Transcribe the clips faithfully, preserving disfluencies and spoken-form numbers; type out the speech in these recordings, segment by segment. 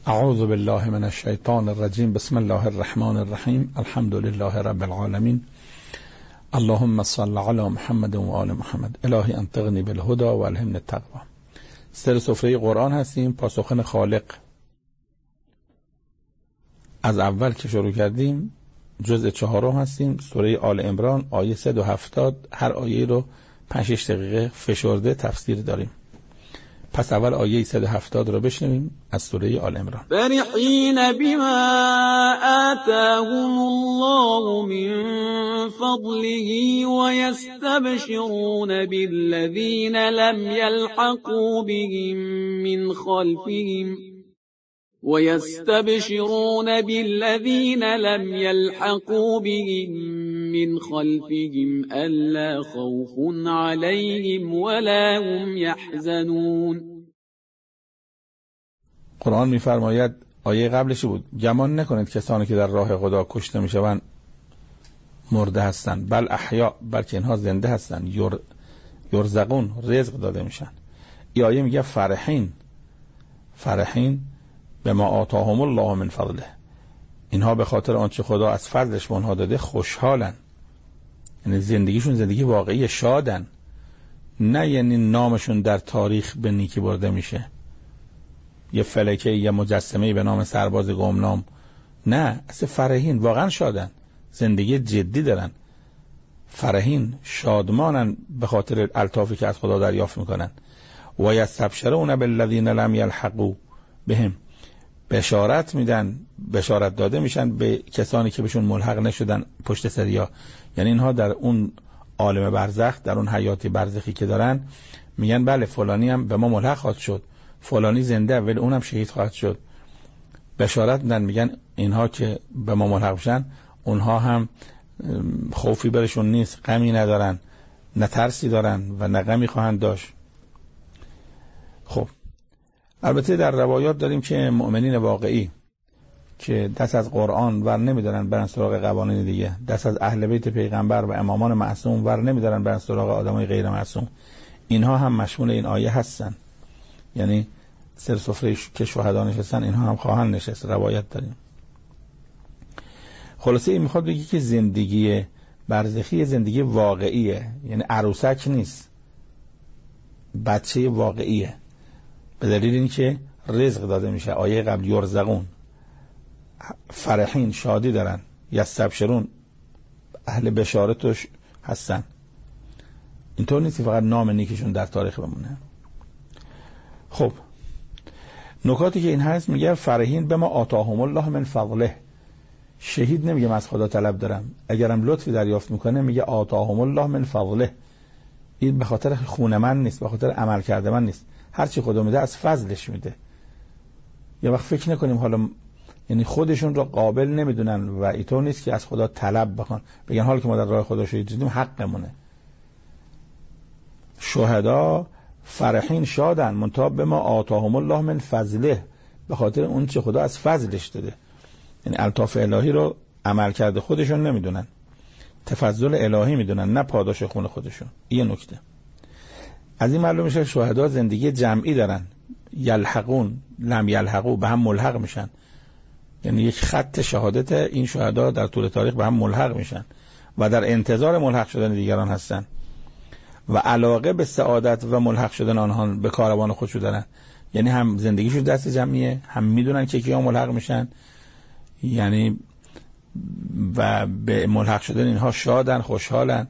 اعوذ بالله من الشیطان الرجیم. بسم الله الرحمن الرحیم. الحمد لله رب العالمین. اللهم صل علی محمد و آل محمد. الهی انطقنی بالهدى و الهمنی التقوی. سر سفره قرآن هستیم، پاسخن خالق. از اول که شروع کردیم جزء چهارم هستیم، سوره آل عمران، آیه صد و هفتاد. هر آیه رو پنج شش دقیقه فشرده تفسیر داریم. پس اول آیه صد و هفتاد رو بشنویم از سوره آل عمران. فرحین بما آتاهم الله من فضله ويستبشرون بالذین لم يلحقوا بهم من خلفهم ويستبشرون بالذين لم يلحقوا بهم من خلفهم ألا خوف عليهم ولا هم يحزنون. قرآن می‌فرماید، آیه قبلش بود، گمان نکنید کسانی که در راه خدا کشته میشوند مرده هستند، بل احیا، بلکه اینها زنده هستند، یر... یرزقون، رزق داده میشن. این آیه میگه فرحین فرحین به ما آتاهم الله من فضله، اینها به خاطر آنچه خدا از فضلش به آنها داده خوشحالن، یعنی زندگیشون زندگی واقعی، شادن، نه یعنی نامشون در تاریخ به نیکی برده میشه، یه فلکه یه مجسمه به نام سرباز گمنام، نه، اصلا فرحین، واقعا شادن، زندگی جدی دارن، فرحین، شادمانن به خاطر الطافی که از خدا دریافت میکنن. و یستبشرون بالذین لم یلحقوا بهم، بشارت میدن، بشارت داده میشن به کسانی که بهشون ملحق نشدن پشت سریا، یعنی اینها در اون عالم برزخ، در اون حیات برزخی که دارن، میگن بله فلانی هم به ما ملحق خواهد شد، فلانی زنده ولی اونم شهید خواهد شد. بشارت میدن، میگن اینها که به ما ملحق بشن اونها هم خوفی برشون نیست، غمی ندارن، نه ترسی دارن و نه غمی خواهند داشت. خب البته در روایات داریم که مؤمنین واقعی که دست از قرآن ور نمیدارن برن سراغ قوانین دیگه، دست از اهل بیت پیغمبر و امامان معصوم ور نمیدارن برن سراغ آدمای غیر معصوم، اینها هم مشمول این آیه هستن، یعنی سر سفره که شهدا نشستن اینها هم خواهند نشست، روایت داریم. خلاصه این میخواد بگی که زندگی برزخی زندگی واقعیه، یعنی عروسک نیست، بچه واقعیه، به دلیل اینکه رزق داده میشه. آیه قبل یرزقون، فرحین، شادی دارن، یستبشرون، اهل بشارتش هستن. اینطور نیست فقط نام نیکشون در تاریخ بمونه. خب نکاتی که این هست، میگه فرحین به ما آتاهم الله من فضله، شهید نمیگه از خدا طلب دارم، اگرم لطفی دریافت میکنه میگه آتاهم الله من فضله، این به خاطر خون من نیست، به خاطر عمل کرده من نیست، هرچی خدا میده از فضلش میده. یه وقت فکر نکنیم حالا، یعنی خودشون رو قابل نمیدونن و اینطور نیست که از خدا طلب بکن، بگن حالا که ما در راه خدا شهید شدیم حقمونه. شهدا فرحین، شادن، منتها به ما آتاهم الله من فضله، به خاطر اون چه خدا از فضلش داده، یعنی الطاف الهی رو عمل کرده خودشون نمیدونن، تفضل الهی میدونن، نه پاداش خون خودشون. این نکته. از این معلوم میشه شهدا زندگی جمعی دارن، یلحقون لم یلحقوا، به هم ملحق میشن، یعنی یک خط شهادت این شهدا در طول تاریخ به هم ملحق میشن و در انتظار ملحق شدن دیگران هستن و علاقه به سعادت و ملحق شدن آنها به کاروان خودشون دارن، یعنی هم زندگیشون دست جمعیه، هم میدونن که کیا ملحق میشن، یعنی و به ملحق شدن اینها شادن، خوشحالن.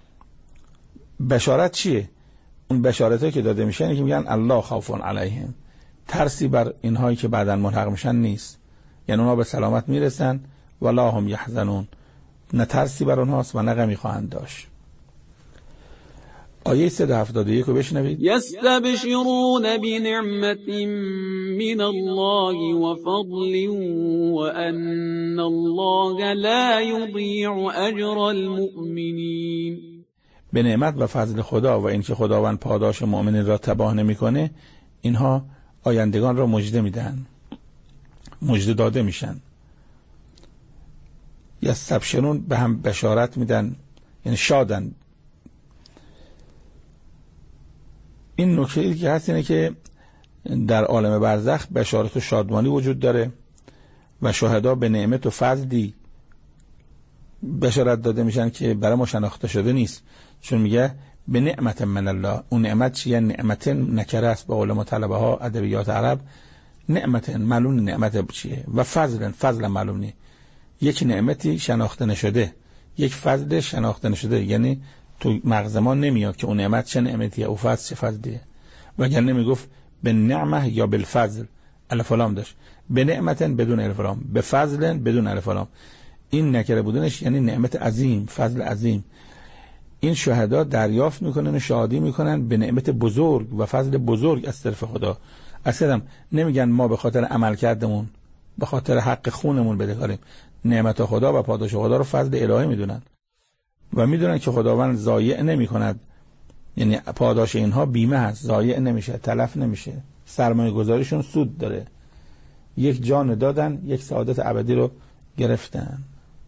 بشارت چیه؟ اون بشارتایی که داده میشن که میگن الله خوف علیهم، ترسی بر اینهایی که بعداً ملحق میشن نیست، یعنی اونها به سلامت میرسن، ولا هم یحزنون، نه ترسی بر اونهاست و نه غمی خواهند داشت. آیه صد و هفتاد و یک رو بشنوید. یستبشرون بنعمت من الله و فضل و ان الله لا یضیع اجر المؤمنین، به نعمت و فضل خدا و اینکه خداوند پاداش مؤمنین را تباه نمیکنه، اینها آیندگان را مژده میدن، مژده داده میشن. یستبشرون به هم بشارت میدن، یعنی شادن. این نکته که هست اینه که در عالم برزخ بشارت و شادمانی وجود داره و شهدا به نعمت و فضلی بشارت داده میشن که برای ما شناخته شده نیست، چون میگه به نعمت من الله. اون نعمت چیه؟ نعمت نکره است به قول ما طلبه ها ادبیات عرب. نعمت معلوم نعمت چیه و فضل فضل معلوم نیست. یک نعمتی شناخته نشده، یک فضل شناخته نشده، یعنی تو مغز ما نمیاد که اون نعمت چه نعمتیه، او فضل چه فضلیه. وگرنه میگفت به نعمه یا بالفضل، الف و لام داشت، به نعمتن بدون الف و لام، به فضلن بدون الف و لام. این نکره بودنش یعنی نعمت عظیم، فضل عظیم. این شهدا دریافت میکنن و شادی میکنن به نعمت بزرگ و فضل بزرگ از طرف خدا. اصلا نمیگن ما به خاطر عمل کردمون، به خاطر حق خونمون بدهکاریم. نعمت خدا و پاداش خدا رو فضل الهی میدونن و میدونن که خداوند ضایع نمیکند، یعنی پاداش اینها بیمه هست، ضایع نمیشه، تلف نمیشه، سرمایه گذاریشون سود داره. یک جان دادن، یک سعادت ابدی رو گرفتن.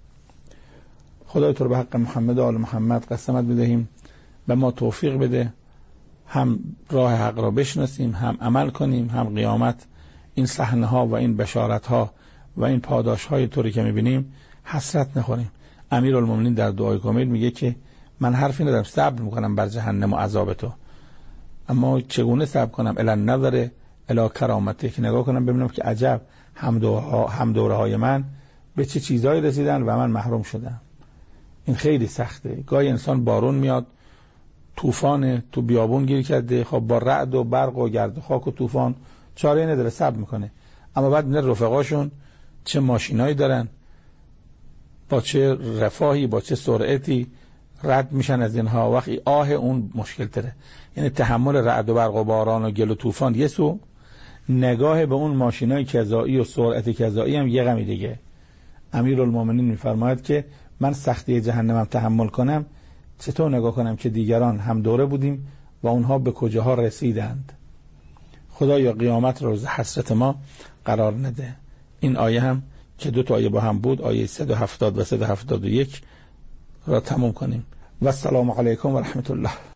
خدای تو رو به حق محمد و آل محمد قسمت بدهیم و ما توفیق بده هم راه حق را بشناسیم، هم عمل کنیم، هم قیامت این صحنه ها و این بشارت ها و این پاداش های طوری که میبینیم حسرت نخوریم. امیرالمومنین در دعای کامل میگه که من حرفی ندارم، صبر میکنم بر جهنم و عذاب تو، اما چگونه صبر کنم؟ الی النظر الی کرامته، که نگاه کنم ببینم که عجب هم دوره های من به چه چیزایی رسیدن و من محروم شدم. این خیلی سخته. گاهی انسان بارون میاد، طوفان تو بیابون گیر کرده، خب با رعد و برق و گرد و خاک و طوفان چاره نداره، صبر میکنه. اما بعد میره رفقاشون چه ماشینایی دارن، با چه رفاهی، با چه سرعتی رد میشن از اینها. وقتی آه اون مشکل تره، یعنی تحمل رعد و برق و باران و گل و طوفان یه سو، نگاه به اون ماشینای کذایی و سرعت کذایی هم یه غمی دیگه. امیرالمومنین میفرماید که من سختی جهنمم تحمل کنم، چطور نگاه کنم که دیگران هم دوره بودیم و اونها به کجاها رسیدند. خدایا قیامت روز حسرت ما قرار نده. این آیه هم که دو تا آیه با هم بود، آیه صد و هفتاد و صد و هفتاد و یک را تموم کنیم. و السلام علیکم و رحمت الله.